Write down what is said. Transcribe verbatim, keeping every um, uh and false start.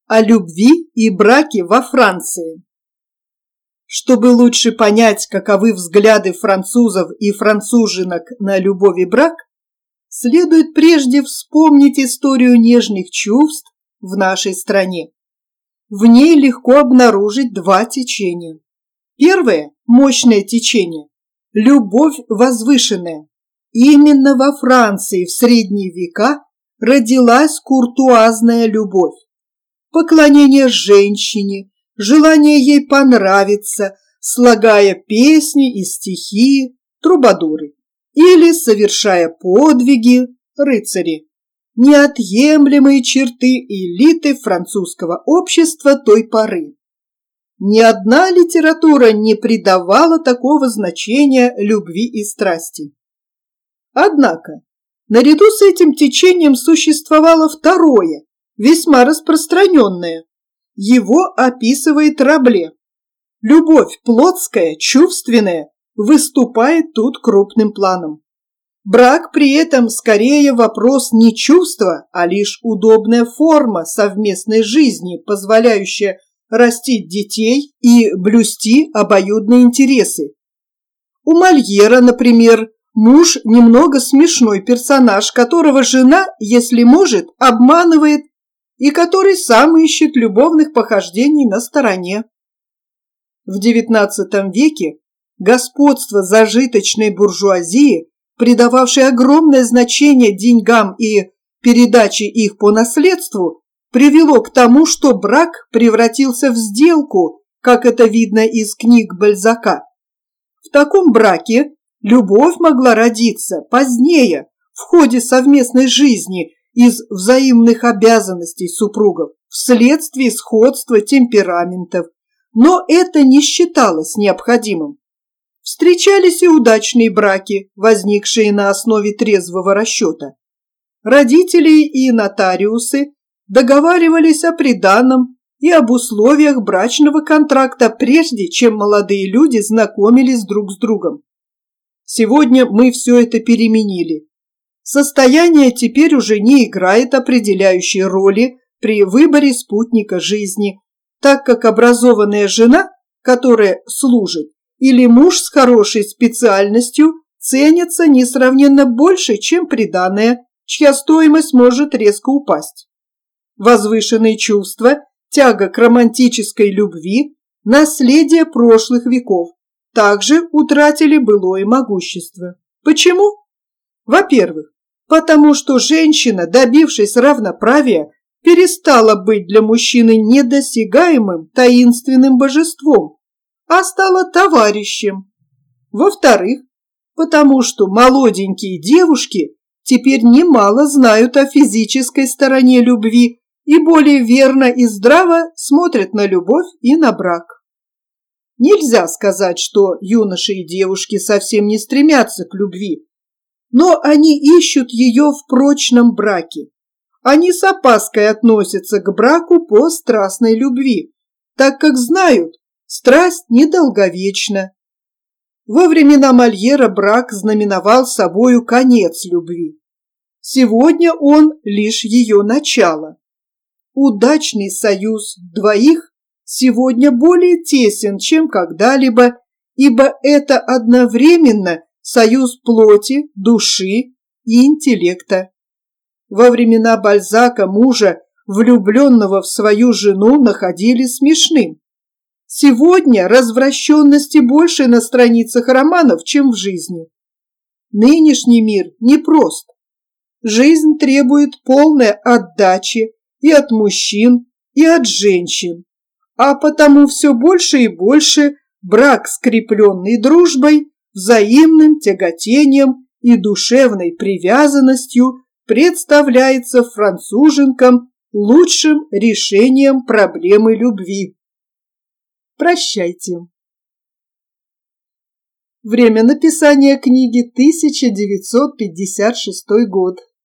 О любви и браке во Франции. Чтобы лучше понять, каковы взгляды французов и француженок на любовь и брак, следует прежде вспомнить историю нежных чувств в нашей стране. В ней легко обнаружить два течения. Первое – мощное течение – любовь возвышенная. Именно во Франции в средние века родилась куртуазная любовь. Поклонение женщине, желание ей понравиться, слагая песни и стихи, трубадуры, или совершая подвиги, рыцари, неотъемлемые черты элиты французского общества той поры. Ни одна литература не придавала такого значения любви и страсти. Однако, наряду с этим течением существовало второе, весьма распространенное. Его описывает Рабле. Любовь плотская, чувственная, выступает тут крупным планом. Брак при этом скорее вопрос не чувства, а лишь удобная форма совместной жизни, позволяющая растить детей и блюсти обоюдные интересы. У Мольера, например, муж немного смешной персонаж, которого жена, если может, обманывает, и который сам ищет любовных похождений на стороне. В девятнадцатом веке господство зажиточной буржуазии, придававшей огромное значение деньгам и передаче их по наследству, привело к тому, что брак превратился в сделку, как это видно из книг Бальзака. В таком браке любовь могла родиться позднее, в ходе совместной жизни, из взаимных обязанностей супругов, вследствие сходства темпераментов, но это не считалось необходимым. Встречались и удачные браки, возникшие на основе трезвого расчета. Родители и нотариусы договаривались о приданом и об условиях брачного контракта, прежде чем молодые люди знакомились друг с другом. Сегодня мы все это переменили. Состояние теперь уже не играет определяющей роли при выборе спутника жизни, так как образованная жена, которая служит, или муж с хорошей специальностью ценятся несравненно больше, чем приданое, чья стоимость может резко упасть. Возвышенные чувства, тяга к романтической любви, наследие прошлых веков также утратили былое могущество. Почему? Во-первых, потому что женщина, добившись равноправия, перестала быть для мужчины недосягаемым таинственным божеством, а стала товарищем. Во-вторых, потому что молоденькие девушки теперь немало знают о физической стороне любви и более верно и здраво смотрят на любовь и на брак. Нельзя сказать, что юноши и девушки совсем не стремятся к любви, но они ищут ее в прочном браке. Они с опаской относятся к браку по страстной любви, так как знают, страсть недолговечна. Во времена Мольера брак знаменовал собою конец любви. Сегодня он лишь ее начало. Удачный союз двоих сегодня более тесен, чем когда-либо, ибо это одновременно союз плоти, души и интеллекта. Во времена Бальзака мужа, влюбленного в свою жену, находили смешным. Сегодня развращенности больше на страницах романов, чем в жизни. Нынешний мир непрост. Жизнь требует полной отдачи и от мужчин, и от женщин, а потому все больше и больше брак, скрепленный дружбой, взаимным тяготением и душевной привязанностью, представляется француженкам лучшим решением проблемы любви. Прощайте. Время написания книги тысяча девятьсот пятьдесят шестой год.